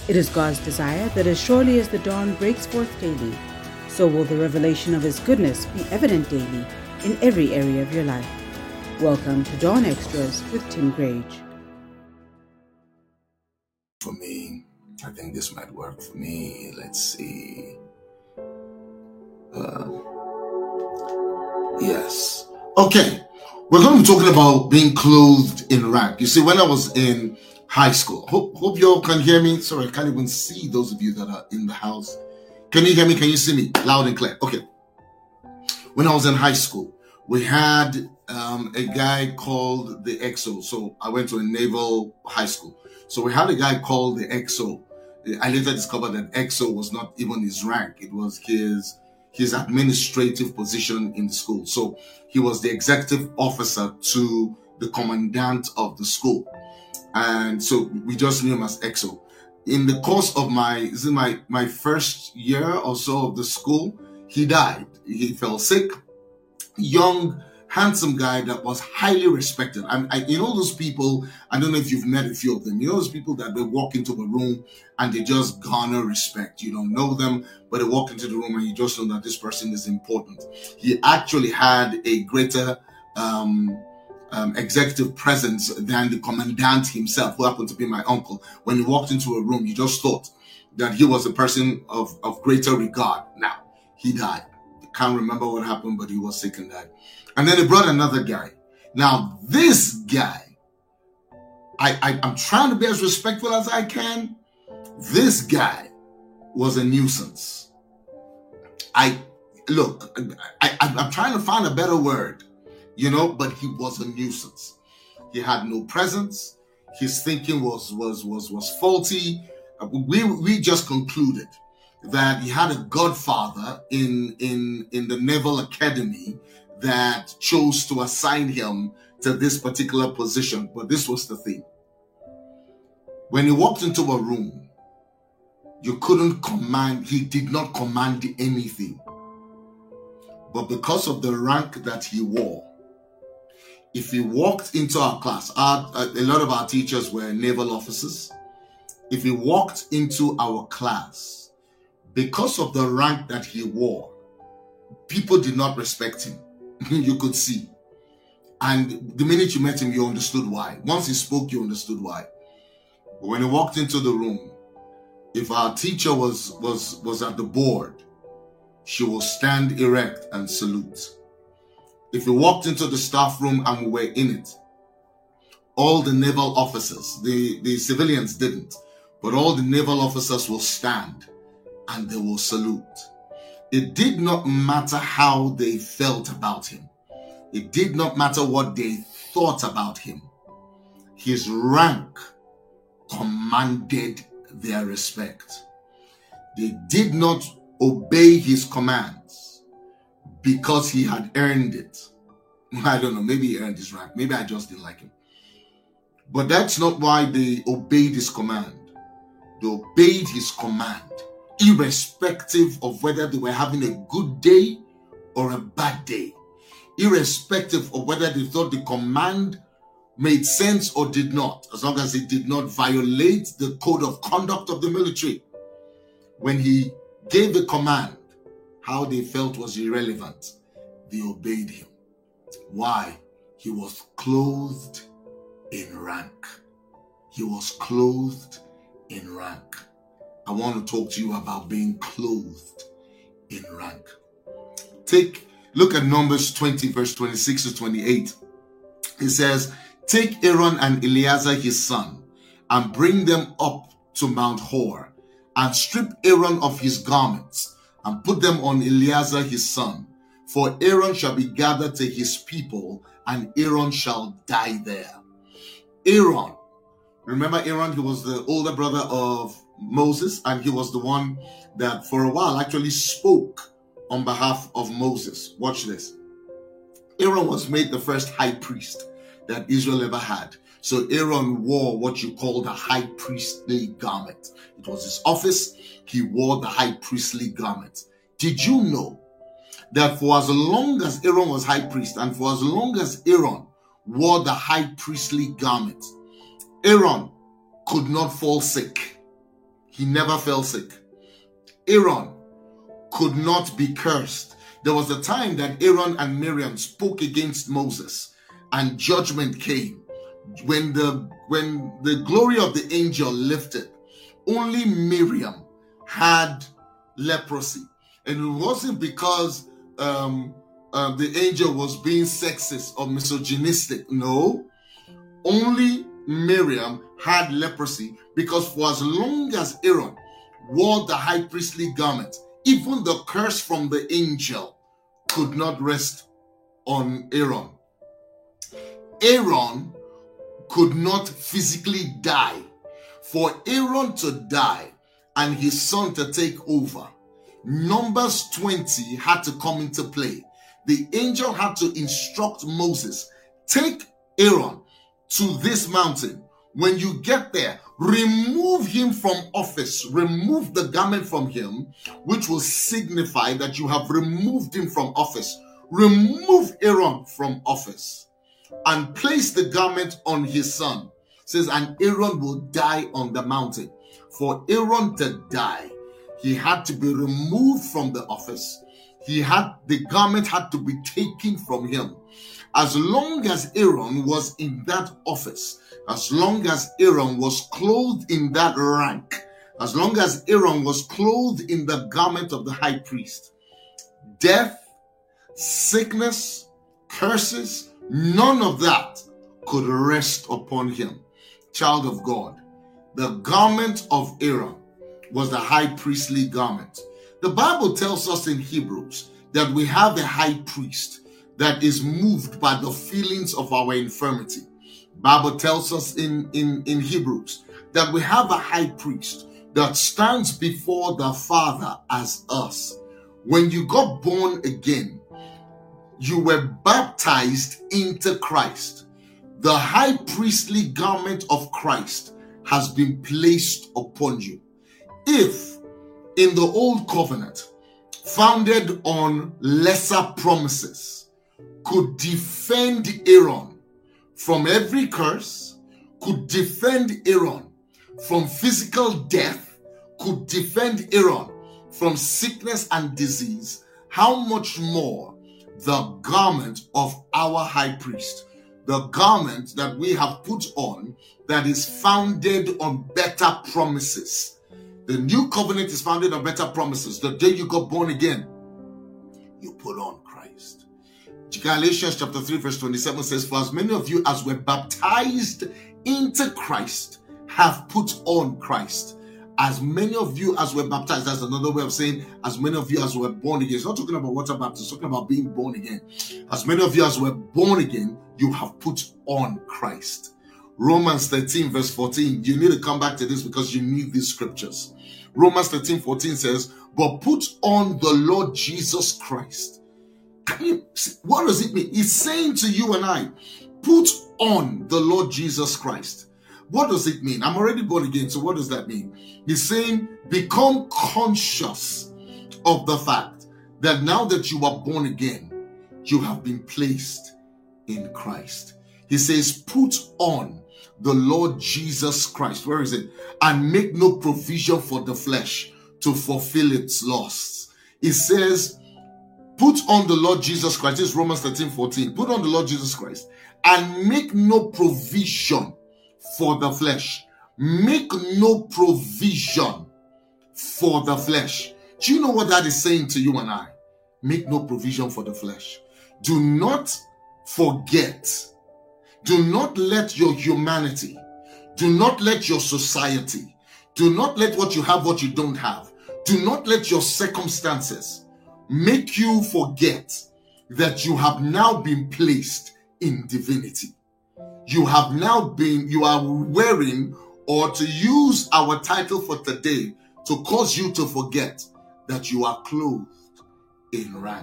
It is God's desire that as surely as the dawn breaks forth daily, so will the revelation of His goodness be evident daily in every area of your life. Welcome to Dawn Extras with Tim Grage. For me, I think this might work for me. Let's see. Yes. Okay. We're going to be talking about being clothed in rank. You see, when I was in high school, hope you all can hear me. Sorry, I can't even see those of you that are in the house. Can you hear me? Can you see me? Loud and clear. Okay. When I was in high school, we had a guy called the XO. So I went to a naval high school. So we had a guy called the XO. I later discovered that XO was not even his rank. It was his administrative position in the school. So he was the executive officer to the commandant of the school. And so we just knew him as XO. In the course of my first year or so of the school, he died. He fell sick. Young, handsome guy that was highly respected. You know those people, I don't know if you've met a few of them. You know those people that they walk into a room and they just garner respect. You don't know them, but they walk into the room and you just know that this person is important. He actually had a greater executive presence than the commandant himself, who happened to be my uncle. When he walked into a room, you just thought that he was a person of greater regard. Now, he died. I can't remember what happened, but he was sick and died. And then they brought another guy. Now, this guy, I'm trying to be as respectful as I can. This guy was a nuisance. I'm trying to find a better word, but he was a nuisance. He had no presence. His thinking was faulty. We just concluded that he had a godfather in the Naval Academy that chose to assign him to this particular position. But this was the thing. When he walked into a room, you couldn't command, he did not command anything. But because of the rank that he wore, if he walked into our class, a lot of our teachers were naval officers. If he walked into our class, because of the rank that he wore, people did not respect him. You could see. And the minute you met him, you understood why. Once he spoke, you understood why. But when he walked into the room, if our teacher was at the board, she will stand erect and salute. If he walked into the staff room and we were in it, all the naval officers, the civilians didn't, but all the naval officers will stand and they will salute. It did not matter how they felt about him. It did not matter what they thought about him. His rank commanded their respect. They did not obey his commands because he had earned it. I don't know, maybe he earned his rank. Maybe I just didn't like him. But that's not why they obeyed his command. They obeyed his command, irrespective of whether they were having a good day or a bad day, irrespective of whether they thought the command made sense or did not, as long as it did not violate the code of conduct of the military. When he gave the command, how they felt was irrelevant. They obeyed him. Why? He was clothed in rank. He was clothed in rank. I want to talk to you about being clothed in rank. Look at Numbers 20, verse 26 to 28. It says, "Take Aaron and Eleazar his son, and bring them up to Mount Hor, and strip Aaron of his garments, and put them on Eleazar his son. For Aaron shall be gathered to his people, and Aaron shall die there." Aaron, remember Aaron, he was the older brother of Moses, and he was the one that for a while actually spoke on behalf of Moses. Watch this. Aaron was made the first high priest that Israel ever had. So Aaron wore what you call the high priestly garment. It was his office. He wore the high priestly garment. Did you know that for as long as Aaron was high priest and for as long as Aaron wore the high priestly garment, Aaron could not fall sick. He never fell sick. Aaron could not be cursed. There was a time that Aaron and Miriam spoke against Moses, and judgment came. When the glory of the angel lifted, only Miriam had leprosy. And it wasn't because the angel was being sexist or misogynistic. No, only Miriam had leprosy, because for as long as Aaron wore the high priestly garment, even the curse from the angel could not rest on Aaron. Aaron could not physically die. For Aaron to die and his son to take over, Numbers 20 had to come into play. The angel had to instruct Moses, take Aaron to this mountain. When you get there, remove him from office. Remove the garment from him, which will signify that you have removed him from office. Remove Aaron from office and place the garment on his son. It says, and Aaron will die on the mountain. For Aaron to die, he had to be removed from the office. The garment had to be taken from him. As long as Aaron was in that office, as long as Aaron was clothed in that rank, as long as Aaron was clothed in the garment of the high priest, death, sickness, curses, none of that could rest upon him. Child of God, the garment of Aaron was the high priestly garment. The Bible tells us in Hebrews that we have a high priest that is moved by the feelings of our infirmity. The Bible tells us in Hebrews that we have a high priest that stands before the Father as us. When you got born again, you were baptized into Christ. The high priestly garment of Christ has been placed upon you. If in the old covenant, founded on lesser promises, could defend Aaron from every curse, could defend Aaron from physical death, could defend Aaron from sickness and disease, how much more the garment of our high priest, the garment that we have put on that is founded on better promises. The new covenant is founded on better promises. The day you got born again, you put on Christ. Galatians chapter 3 verse 27 says, for as many of you as were baptized into Christ have put on Christ. As many of you as were baptized, that's another way of saying as many of you as were born again. It's not talking about water baptism, it's talking about being born again. As many of you as were born again, you have put on Christ. Romans 13 verse 14. You need to come back to this because you need these scriptures. Romans 13:14 says, but put on the Lord Jesus Christ. What does it mean? He's saying to you and I, put on the Lord Jesus Christ. What does it mean? I'm already born again, so what does that mean? He's saying, become conscious of the fact that now that you are born again, you have been placed in Christ. He says, put on the Lord Jesus Christ. Where is it? And make no provision for the flesh to fulfill its lusts. It says, put on the Lord Jesus Christ. This is Romans 13:14. Put on the Lord Jesus Christ and make no provision for the flesh. Make no provision for the flesh. Do you know what that is saying to you and I? Make no provision for the flesh. Do not forget. Do not let your humanity, do not let your society, do not let what you have, what you don't have, do not let your circumstances make you forget that you have now been placed in divinity. You are wearing, or to use our title for today, to cause you to forget that you are clothed in rank.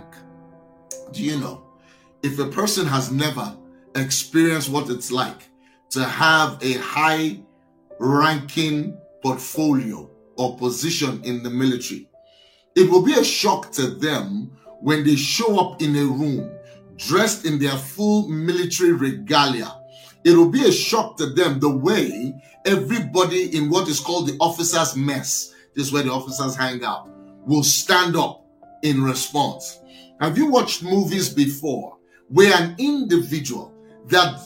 Do you know, if a person has never experienced what it's like to have a high ranking portfolio or position in the military, it will be a shock to them when they show up in a room dressed in their full military regalia. It will be a shock to them the way everybody in what is called the officers' mess, this is where the officers hang out, will stand up in response. Have you watched movies before where an individual that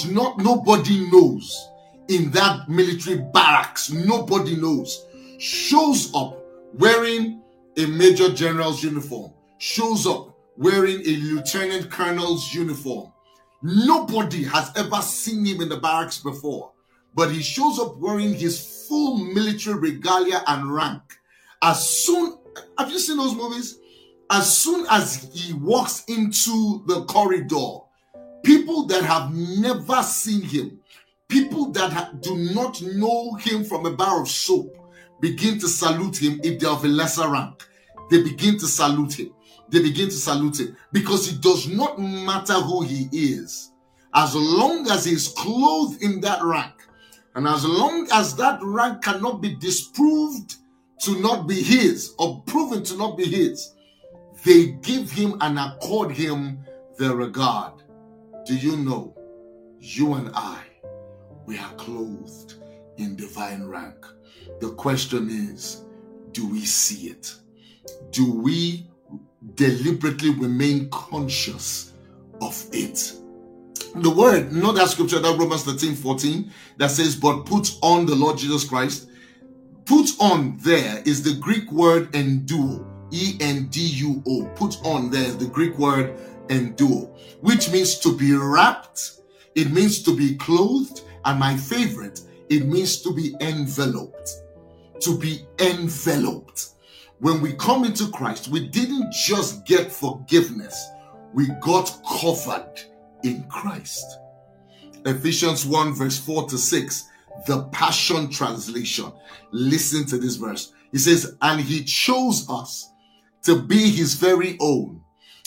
nobody knows in that military barracks, nobody knows, shows up wearing a major general's uniform, shows up wearing a lieutenant colonel's uniform? Nobody has ever seen him in the barracks before, but he shows up wearing his full military regalia and rank. Have you seen those movies? As soon as he walks into the corridor, people that have never seen him, people that do not know him from a bar of soap, begin to salute him. If they're of a lesser rank, they begin to salute him. They begin to salute him because it does not matter who he is, as long as he's clothed in that rank, and as long as that rank cannot be disproved to not be his or proven to not be his, they give him and accord him the regard. Do you know, you and I, we are clothed in divine rank. The question is, do we see it? Do we deliberately remain conscious of it? The word, not that scripture, that Romans 13:14 that says, but put on the Lord Jesus Christ. Put on there is the Greek word enduo, E-N-D-U-O. Put on there is the Greek word enduo, which means to be wrapped, it means to be clothed, and my favorite, it means to be enveloped. To be enveloped. When we come into Christ, we didn't just get forgiveness, we got covered in Christ. Ephesians 1 verse 4-6, the Passion Translation. Listen to this verse. It says, and he chose us to be his very own,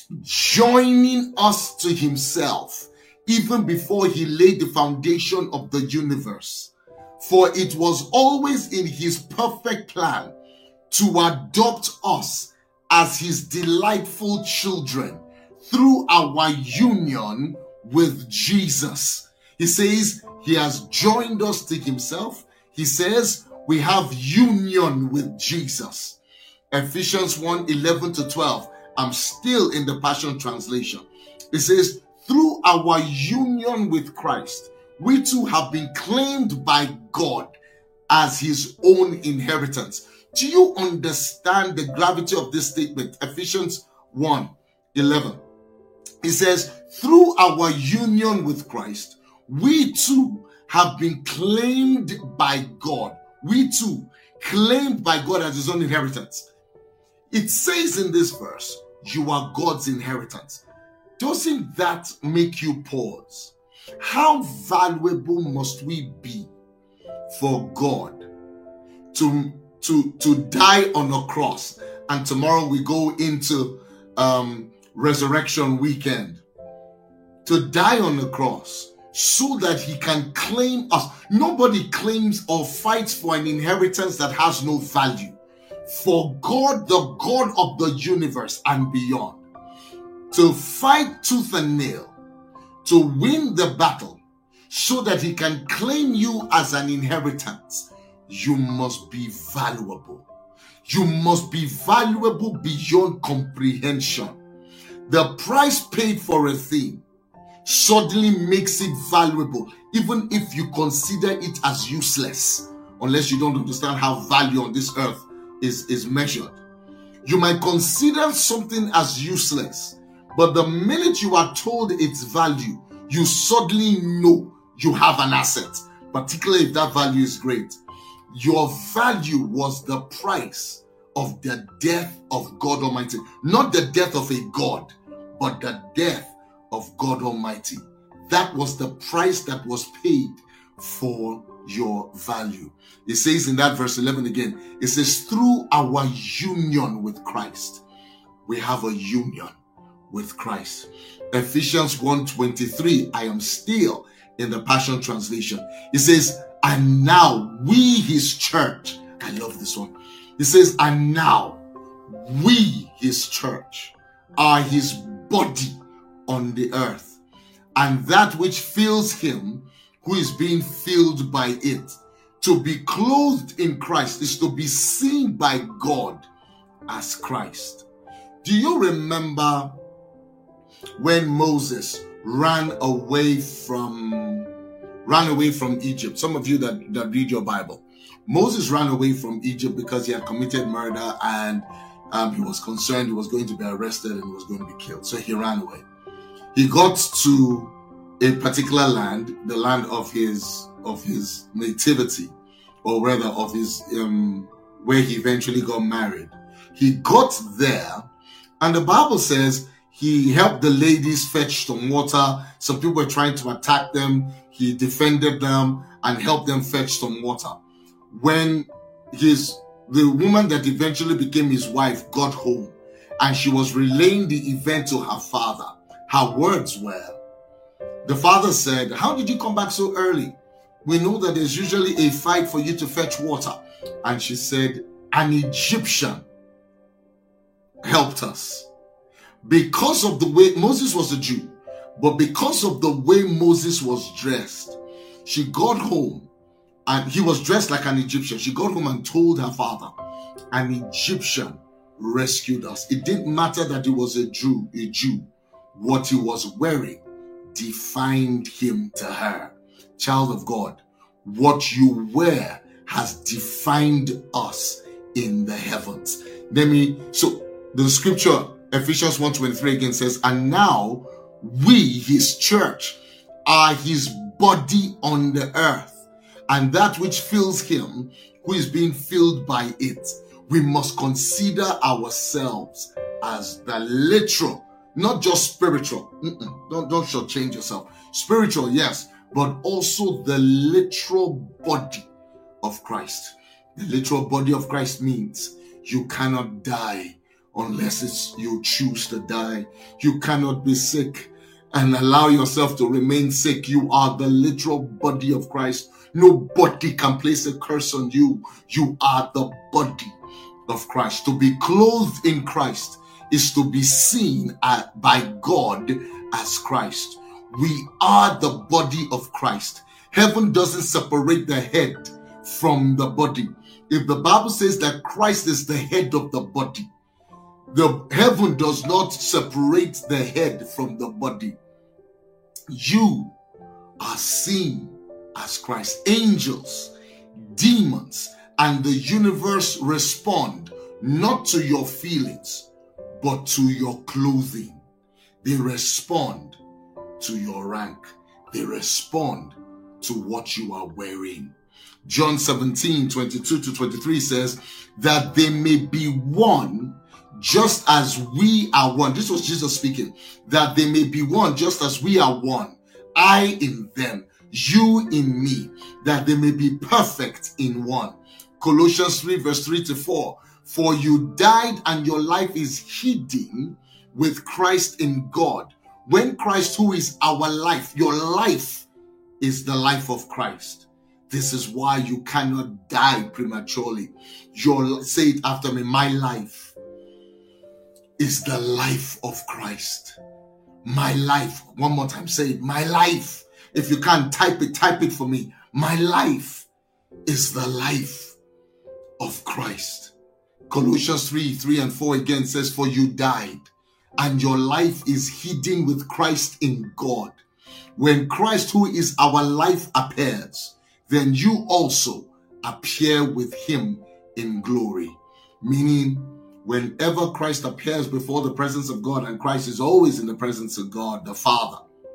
joining us to himself, even before he laid the foundation of the universe. For it was always in his perfect plan to adopt us as his delightful children through our union with Jesus. He says he has joined us to himself. He says we have union with Jesus. Ephesians 1:11-12. I'm still in the Passion Translation. It says, through our union with Christ, we too have been claimed by God as his own inheritance. Do you understand the gravity of this statement? Ephesians 1:11. It says, through our union with Christ, we too have been claimed by God. We too, claimed by God as his own inheritance. It says in this verse, you are God's inheritance. Doesn't that make you pause? How valuable must we be for God to die on a cross? And tomorrow we go into resurrection weekend. To die on the cross so that he can claim us. Nobody claims or fights for an inheritance that has no value. For God, the God of the universe and beyond, to fight tooth and nail, to win the battle so that he can claim you as an inheritance, you must be valuable. You must be valuable beyond comprehension. The price paid for a thing suddenly makes it valuable, even if you consider it as useless, unless you don't understand how value on this earth is measured. You might consider something as useless, but the minute you are told its value, you suddenly know you have an asset, particularly if that value is great. Your value was the price of the death of God Almighty. Not the death of a God, but the death of God Almighty. That was the price that was paid for your value. It says in that verse 11 again, it says, through our union with Christ, we have a union with Christ. Ephesians 1:23, I am still in the Passion Translation. It says, and now we, his church. I love this one. It says, and now we, his church, are his body on the earth, and that which fills him who is being filled by it. To be clothed in Christ is to be seen by God as Christ. Do you remember when Moses ran away from Egypt? Some of you that read your Bible. Moses ran away from Egypt because he had committed murder, and he was concerned he was going to be arrested and he was going to be killed. So he ran away. He got to a particular land, the land of his nativity, or rather of his where he eventually got married. He got there, and the Bible says he helped the ladies fetch some water. Some people were trying to attack them. He defended them and helped them fetch some water. When the woman that eventually became his wife got home, and she was relaying the event to her father, her words were, the father said, "How did you come back so early? We know that there's usually a fight for you to fetch water." And she said, "An Egyptian helped us." Because of the way Moses was a Jew, but because of the way Moses was dressed, she got home, and he was dressed like an Egyptian. She got home and told her father, "An Egyptian rescued us." It didn't matter that he was a Jew. What he was wearing defined him to her. Child of God, what you wear has defined us in the heavens. So the scripture, Ephesians 1:23 again says, "And now we, his church, are his body on the earth, and that which fills him, who is being filled by it." We must consider ourselves as the literal, not just spiritual. Don't shortchange yourself. Spiritual, yes, but also the literal body of Christ. The literal body of Christ means you cannot die unless you choose to die. You cannot be sick and allow yourself to remain sick. You are the literal body of Christ. Nobody can place a curse on you. You are the body of Christ. To be clothed in Christ is to be seen by God as Christ. We are the body of Christ. Heaven doesn't separate the head from the body. If the Bible says that Christ is the head of the body, the heaven does not separate the head from the body. You are seen as Christ. Angels, demons, and the universe respond not to your feelings, but to your clothing. They respond to your rank. They respond to what you are wearing. John 17:22-23 says that they may be one just as we are one. This was Jesus speaking. That they may be one just as we are one. I in them, you in me, that they may be perfect in one. Colossians 3:3-4. For you died and your life is hidden with Christ in God. When Christ, who is our life, your life is the life of Christ. This is why you cannot die prematurely. Say it after me. My life is the life of Christ. My life. One more time. Say it. My life. If you can't type it for me. My life is the life of Christ. Colossians 3:3-4 again says, for you died and your life is hidden with Christ in God. When Christ, who is our life, appears, then you also appear with him in glory. Meaning, whenever Christ appears before the presence of God, and Christ is always in the presence of God, the Father,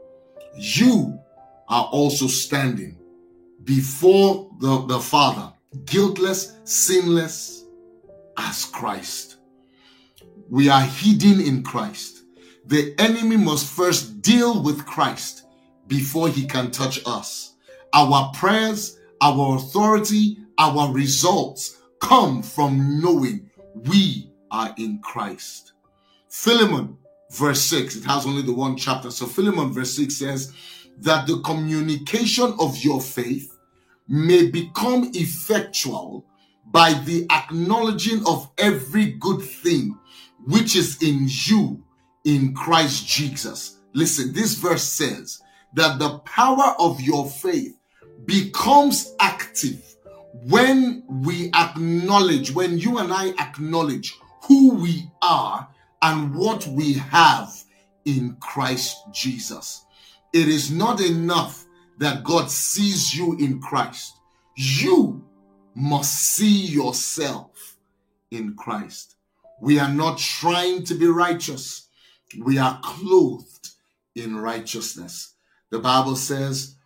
you are also standing before the Father, guiltless, sinless as Christ. We are hidden in Christ. The enemy must first deal with Christ before he can touch us. Our prayers, our authority, our results come from knowing we are in Christ. Philemon verse 6, it has only the one chapter. So Philemon verse 6 says that the communication of your faith may become effectual by the acknowledging of every good thing which is in you in Christ Jesus. Listen, this verse says that the power of your faith becomes active when we acknowledge, when you and I acknowledge who we are and what we have in Christ Jesus. It is not enough that God sees you in Christ. You must see yourself in Christ. We are not trying to be righteous. We are clothed in righteousness. The Bible says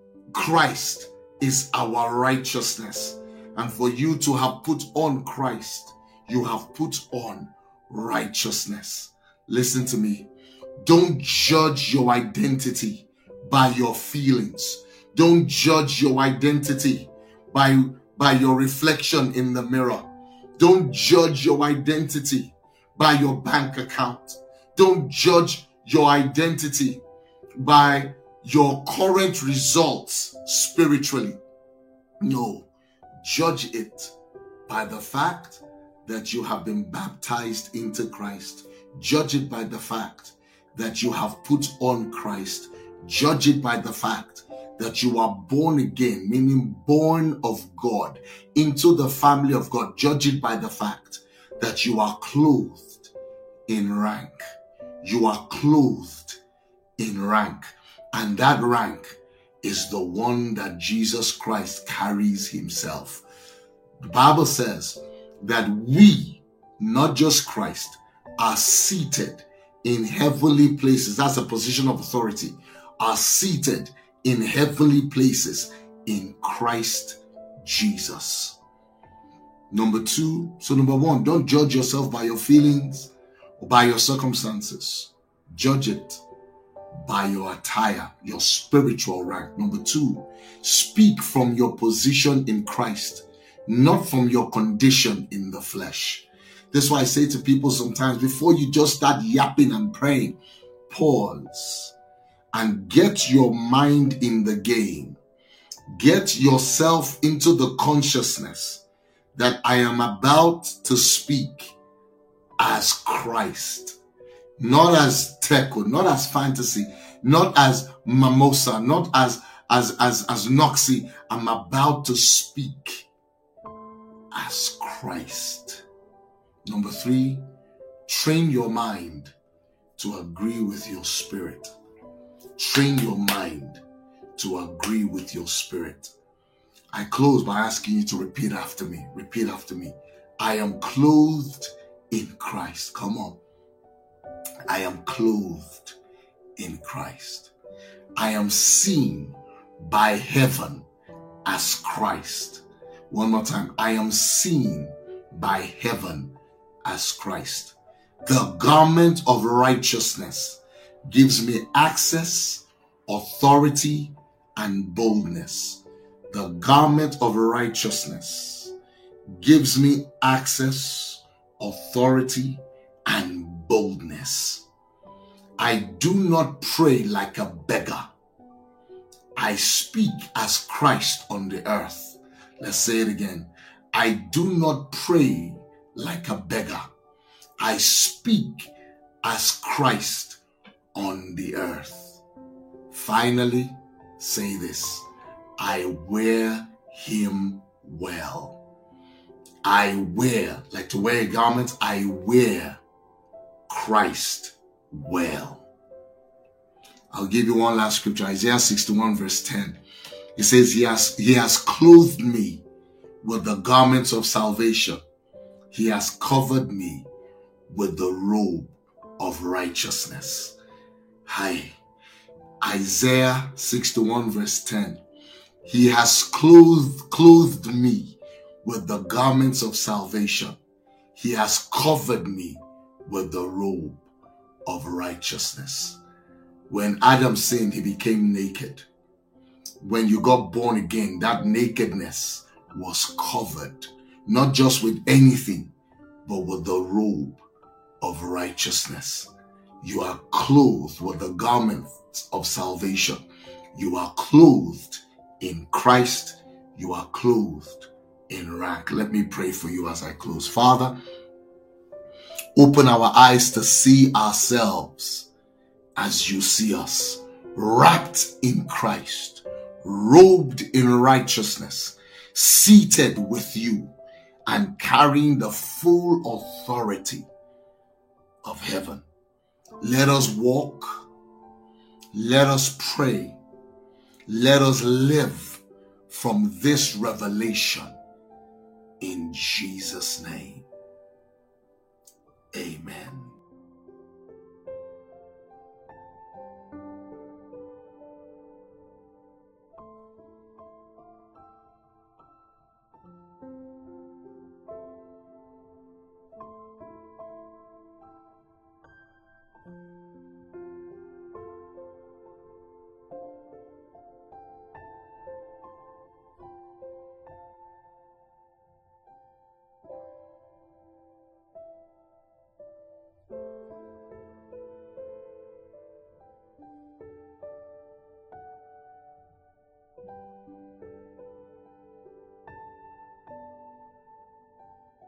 Christ is our righteousness. And for you to have put on Christ, you have put on righteousness. Listen to me. Don't judge your identity by your feelings. Don't judge your identity by your reflection in the mirror. Don't judge your identity by your bank account. Don't judge your identity by your current results spiritually. No, judge it by the fact that you have been baptized into Christ. Judge it by the fact that you have put on Christ. Judge it by the fact that you are born again, meaning born of God, into the family of God. Judge it by the fact that you are clothed in rank. You are clothed in rank. And that rank is the one that Jesus Christ carries himself. The Bible says that we, not just Christ, are seated in heavenly places. That's a position of authority. Are seated in heavenly places in Christ Jesus. Number one, don't judge yourself by your feelings or by your circumstances. Judge it by your attire, your spiritual rank. Number two, speak from your position in Christ, not from your condition in the flesh. That's why I say to people sometimes, before you just start yapping and praying, pause and get your mind in the game. Get yourself into the consciousness that I am about to speak as Christ. Not as Teco, not as fantasy, not as mimosa, not as Noxy. I'm about to speak as Christ. Number three, train your mind to agree with your spirit. Train your mind to agree with your spirit. I close by asking you to repeat after me. Repeat after me. I am clothed in Christ. Come on. I am clothed in Christ. I am seen by heaven as Christ. One more time. I am seen by heaven as Christ. The garment of righteousness gives me access, authority, and boldness. The garment of righteousness gives me access, authority, and boldness. I do not pray like a beggar. I speak as Christ on the earth. Let's say it again. I do not pray like a beggar. I speak as Christ on the earth. Finally, say this. I wear him well. I wear, like to wear a garment, I wear Christ well. I'll give you one last scripture, Isaiah 61 verse 10. It says, he has clothed me with the garments of salvation. He has covered me with the robe of righteousness. Hi. Isaiah 61 verse 10. He has clothed me with the garments of salvation. He has covered me with the robe of righteousness. When Adam sinned, he became naked. When you got born again, that nakedness was covered, not just with anything, but with the robe of righteousness. You are clothed with the garments of salvation. You are clothed in Christ. You are clothed in rank. Let me pray for you as I close. Father, open our eyes to see ourselves as you see us. wrapped in Christ, robed in righteousness, seated with you, and carrying the full authority of heaven. Let us walk, let us pray, let us live from this revelation in Jesus' name. Amen.